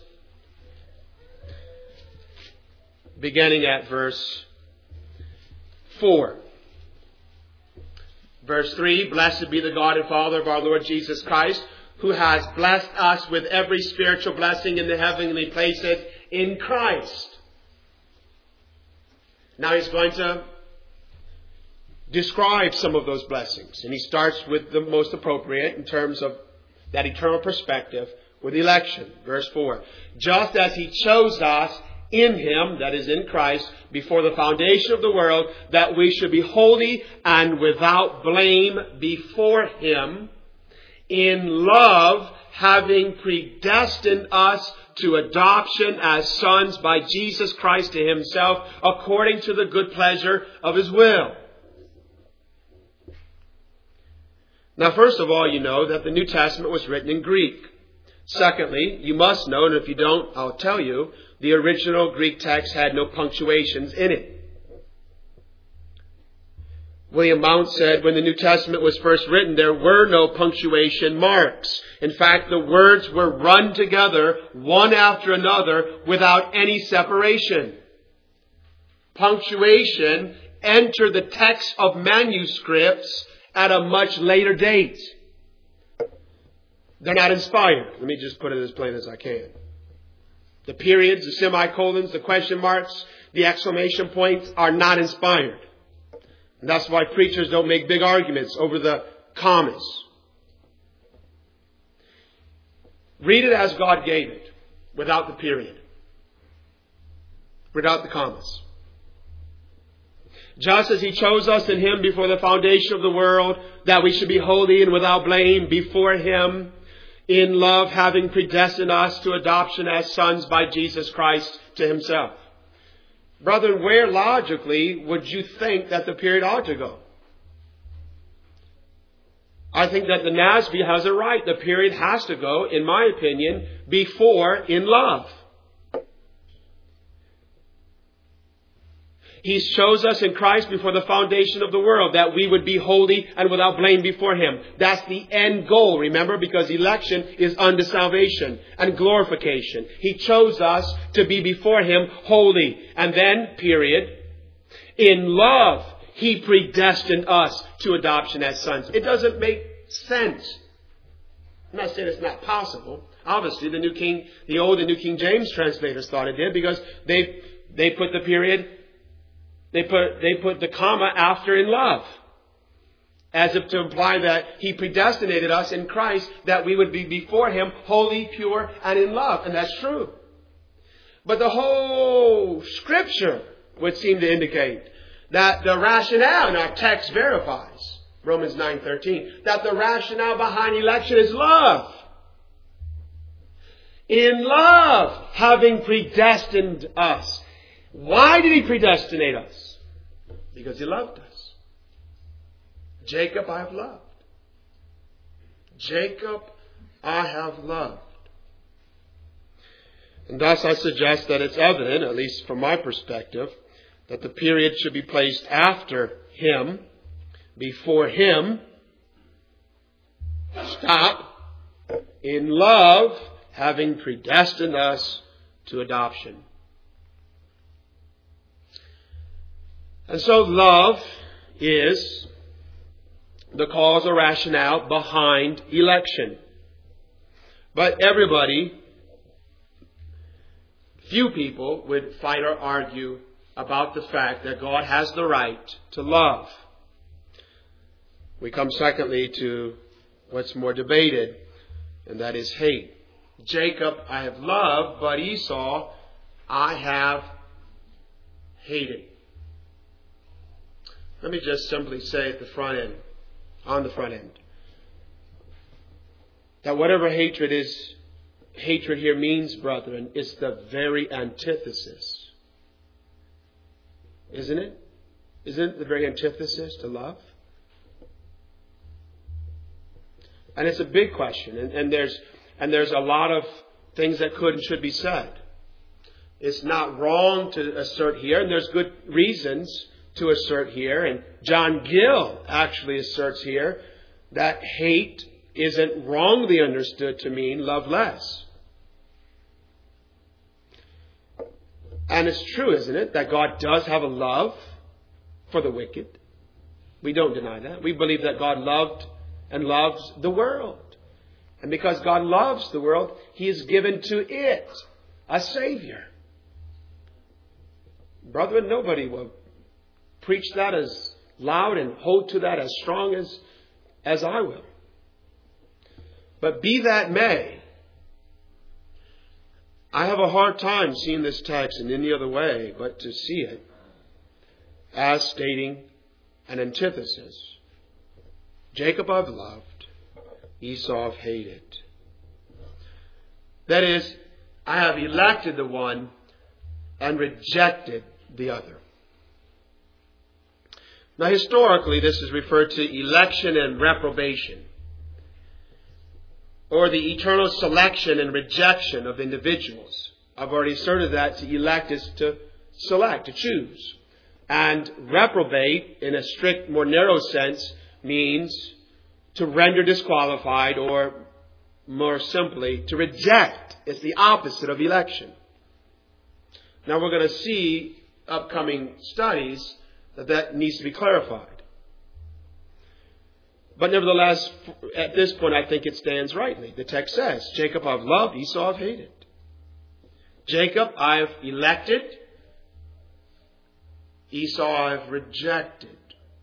beginning at verse four. Verse three, blessed be the God and Father of our Lord Jesus Christ, who has blessed us with every spiritual blessing in the heavenly places in Christ. Now he's going to describe some of those blessings. And he starts with the most appropriate in terms of that eternal perspective with election. Verse four. Just as he chose us in him, that is in Christ, before the foundation of the world, that we should be holy and without blame before him, in love, having predestined us to adoption as sons by Jesus Christ to himself, according to the good pleasure of his will. Now, first of all, you know that the New Testament was written in Greek. Secondly, you must know, and if you don't, I'll tell you, the original Greek text had no punctuations in it. William Mount said when the New Testament was first written, there were no punctuation marks. In fact, the words were run together, one after another, without any separation. Punctuation entered the text of manuscripts at a much later date. They're not inspired. Let me just put it as plain as I can. The periods, the semicolons, the question marks, the exclamation points are not inspired. And that's why preachers don't make big arguments over the commas. Read it as God gave it, without the period, without the commas. Just as He chose us in Him before the foundation of the world, that we should be holy and without blame before Him, in love, having predestined us to adoption as sons by Jesus Christ to Himself. Brethren, where logically would you think that the period ought to go? I think that the N A S B has it right. The period has to go, in my opinion, before in love. He chose us in Christ before the foundation of the world, that we would be holy and without blame before Him. That's the end goal, remember, because election is unto salvation and glorification. He chose us to be before Him holy. And then, period, in love, He predestined us to adoption as sons. It doesn't make sense. I'm not saying it's not possible. Obviously, the New King, the Old and New King James translators thought it did, because they they put the period, they put they put the comma after in love, as if to imply that He predestinated us in Christ, that we would be before Him holy, pure, and in love. And that's true. But the whole Scripture would seem to indicate that the rationale, and our text verifies, Romans nine thirteen, that the rationale behind election is love. In love, having predestined us. Why did He predestinate us? Because He loved us. Jacob I have loved. Jacob I have loved. And thus I suggest that it's evident, at least from my perspective, that the period should be placed after Him, before Him. Stop. In love, having predestined us to adoption. And so love is the cause or rationale behind election. But everybody, few people would fight or argue about the fact that God has the right to love. We come secondly to what's more debated, and that is hate. Jacob I have loved, but Esau I have hated. Let me just simply say at the front end, on the front end, that whatever hatred is, hatred here means, brethren, is the very antithesis. Isn't it? Isn't it the very antithesis to love? And it's a big question, and, and there's and there's a lot of things that could and should be said. It's not wrong to assert here, and there's good reasons to assert here, and John Gill actually asserts here that hate isn't wrongly understood to mean love less. And it's true, isn't it, that God does have a love for the wicked. We don't deny that. We believe that God loved and loves the world. And because God loves the world, He has given to it a Savior. Brethren, nobody will preach that as loud and hold to that as strong as, as I will. But be that may, I have a hard time seeing this text in any other way but to see it as stating an antithesis. Jacob I've loved, Esau I've hated. That is, I have elected the one and rejected the other. Now, historically, this is referred to election and reprobation, or the eternal selection and rejection of individuals. I've already asserted that to elect is to select, to choose. And reprobate, in a strict, more narrow sense, means to render disqualified, or more simply, to reject. It's the opposite of election. Now we're going to see upcoming studies that that needs to be clarified. But nevertheless, at this point, I think it stands rightly. The text says, Jacob I've loved, Esau I've hated. Jacob I've elected, Esau I've rejected.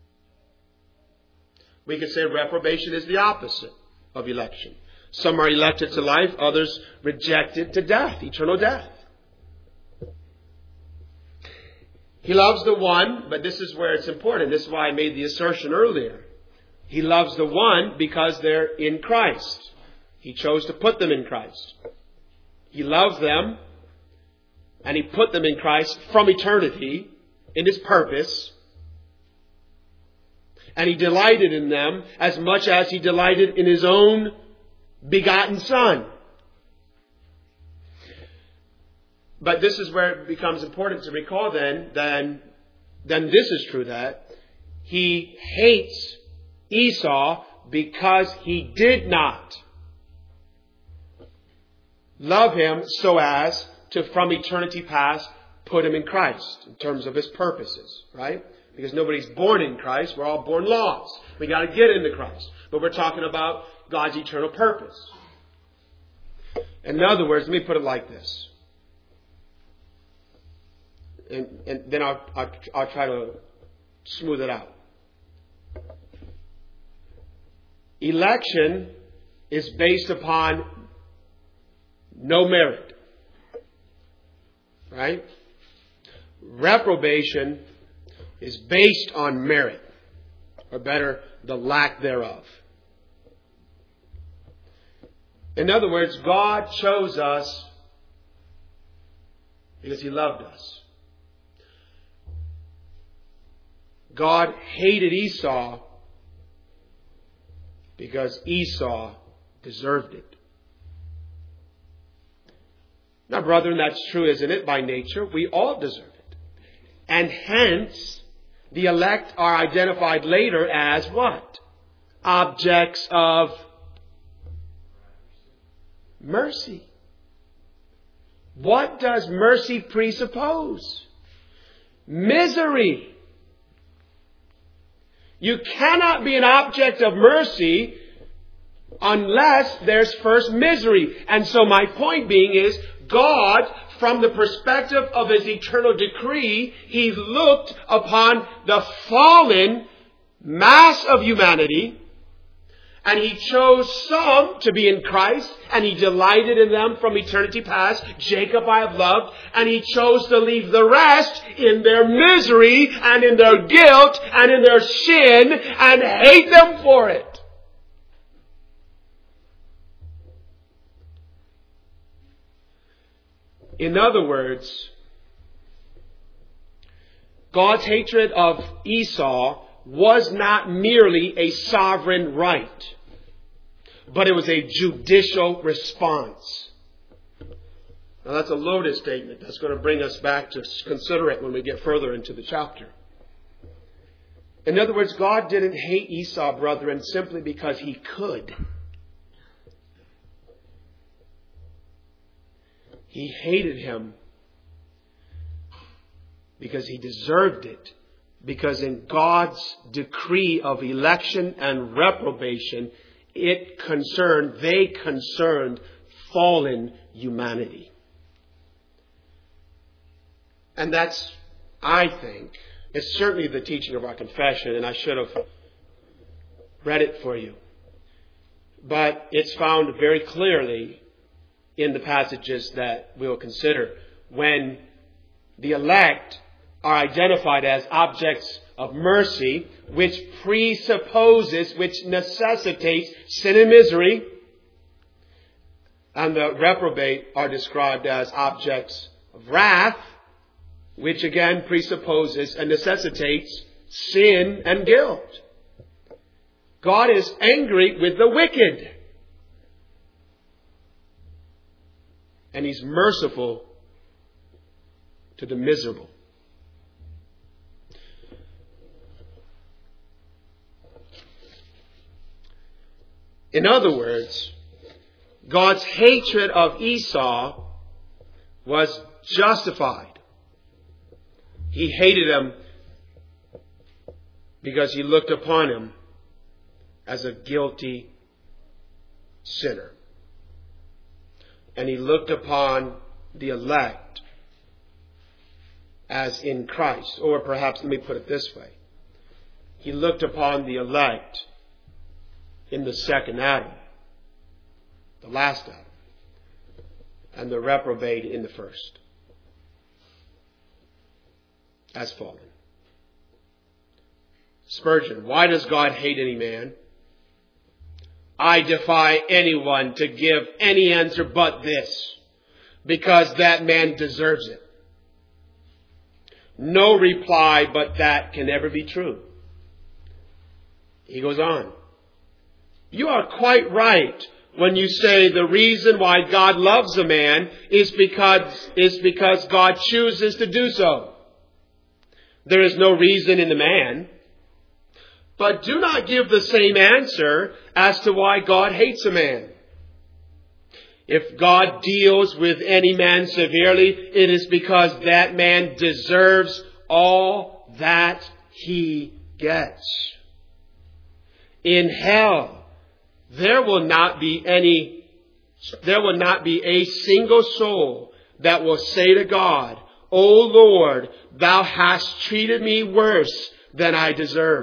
We could say reprobation is the opposite of election. Some are elected to life, others rejected to death, eternal death. He loves the one, but this is where it's important. This is why I made the assertion earlier. He loves the one because they're in Christ. He chose to put them in Christ. He loves them, and He put them in Christ from eternity in His purpose. And He delighted in them as much as He delighted in His own begotten Son. But this is where it becomes important to recall then, then, then this is true, that He hates Esau because he did not love him so as to, from eternity past, put him in Christ in terms of His purposes, right? Because nobody's born in Christ. We're all born lost. We got to get into Christ. But we're talking about God's eternal purpose. In other words, let me put it like this. And, and then I'll, I'll, I'll try to smooth it out. Election is based upon no merit. Right? Reprobation is based on merit. Or better, the lack thereof. In other words, God chose us because He loved us. God hated Esau because Esau deserved it. Now, brethren, that's true, isn't it? By nature, we all deserve it. And hence, the elect are identified later as what? Objects of mercy. What does mercy presuppose? Misery. You cannot be an object of mercy unless there's first misery. And so my point being is, God, from the perspective of His eternal decree, He looked upon the fallen mass of humanity, and He chose some to be in Christ, and He delighted in them from eternity past. Jacob I have loved, and He chose to leave the rest in their misery and in their guilt and in their sin and hate them for it. In other words, God's hatred of Esau was not merely a sovereign right, but it was a judicial response. Now that's a loaded statement. That's going to bring us back to consider it when we get further into the chapter. In other words, God didn't hate Esau, brethren, simply because He could. He hated him because he deserved it. Because in God's decree of election and reprobation, it concerned, they concerned fallen humanity. And that's, I think, it's certainly the teaching of our confession, and I should have read it for you. But it's found very clearly in the passages that we'll consider when the elect are identified as objects of mercy, which presupposes, which necessitates sin and misery, and the reprobate are described as objects of wrath, which again presupposes and necessitates sin and guilt. God is angry with the wicked, and He's merciful to the miserable. In other words, God's hatred of Esau was justified. He hated him because he looked upon him as a guilty sinner. And he looked upon the elect as in Christ. Or perhaps, let me put it this way. He looked upon the elect in the second Adam, the last Adam, and the reprobate in the first, as fallen. Spurgeon, why does God hate any man? I defy anyone to give any answer but this, because that man deserves it. No reply but that can ever be true. He goes on. You are quite right when you say the reason why God loves a man is because, is because God chooses to do so. There is no reason in the man. But do not give the same answer as to why God hates a man. If God deals with any man severely, it is because that man deserves all that he gets. In hell, there will not be any, there will not be a single soul that will say to God, O Lord, thou hast treated me worse than I deserve.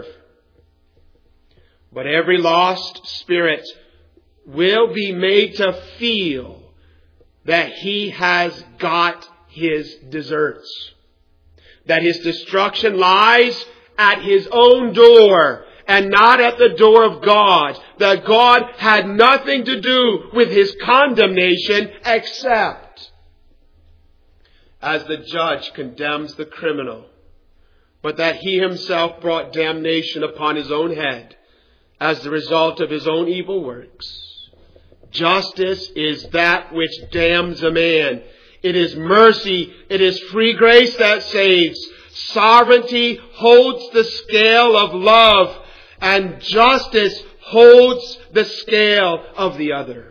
But every lost spirit will be made to feel that he has got his deserts. That his destruction lies at his own door and not at the door of God. That God had nothing to do with his condemnation except as the judge condemns the criminal, but that he himself brought damnation upon his own head as the result of his own evil works. Justice is that which damns a man. It is mercy. It is free grace that saves. Sovereignty holds the scale of love, and justice holds the scale of the other.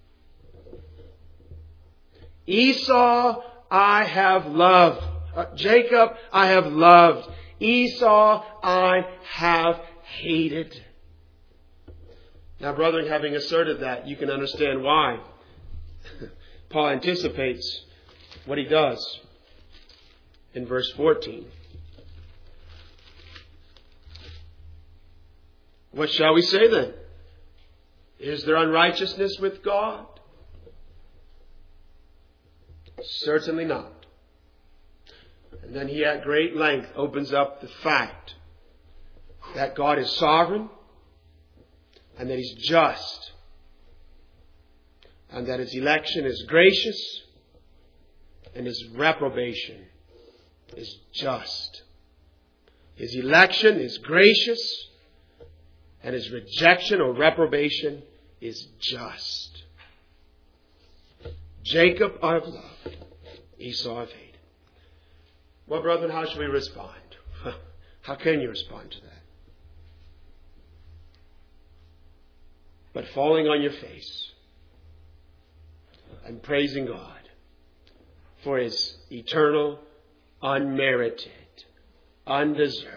Esau I have loved. Uh, Jacob I have loved. Esau I have hated. Now, brethren, having asserted that, you can understand why Paul anticipates what he does in verse fourteen. What shall we say then? Is there unrighteousness with God? Certainly not. And then he at great length opens up the fact that God is sovereign, and that he's just, and that his election is gracious, and his reprobation is just. His election is gracious, and his rejection or reprobation is just. Jacob I've loved, Esau I've hated. Well, brethren, how should we respond? How can you respond to that? But falling on your face and praising God for his eternal, unmerited, undeserved,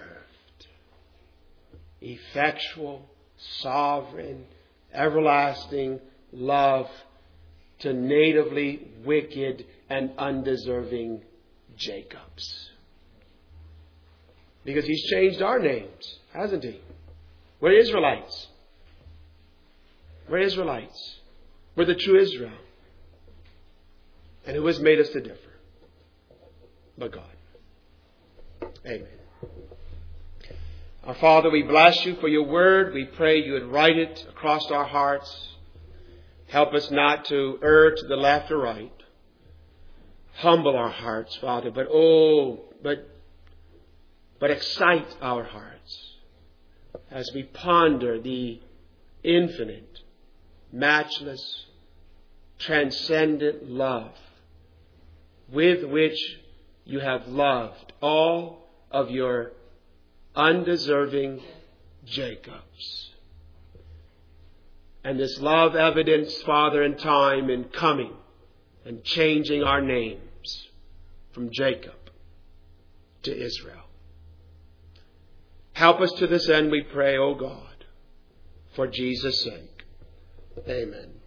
effectual, sovereign, everlasting love to natively wicked and undeserving Jacobs. Because he's changed our names, hasn't he? We're Israelites. We're Israelites. We're the true Israel. And who has made us to differ? But God. Amen. Our Father, we bless you for your word. We pray you would write it across our hearts. Help us not to err to the left or right. Humble our hearts, Father, but oh, but, but excite our hearts as we ponder the infinite, matchless, transcendent love with which you have loved all of your undeserving Jacobs. And this love evidenced, Father, in time in coming and changing our names from Jacob to Israel. Help us to this end, we pray, O God, for Jesus' sake. Amen.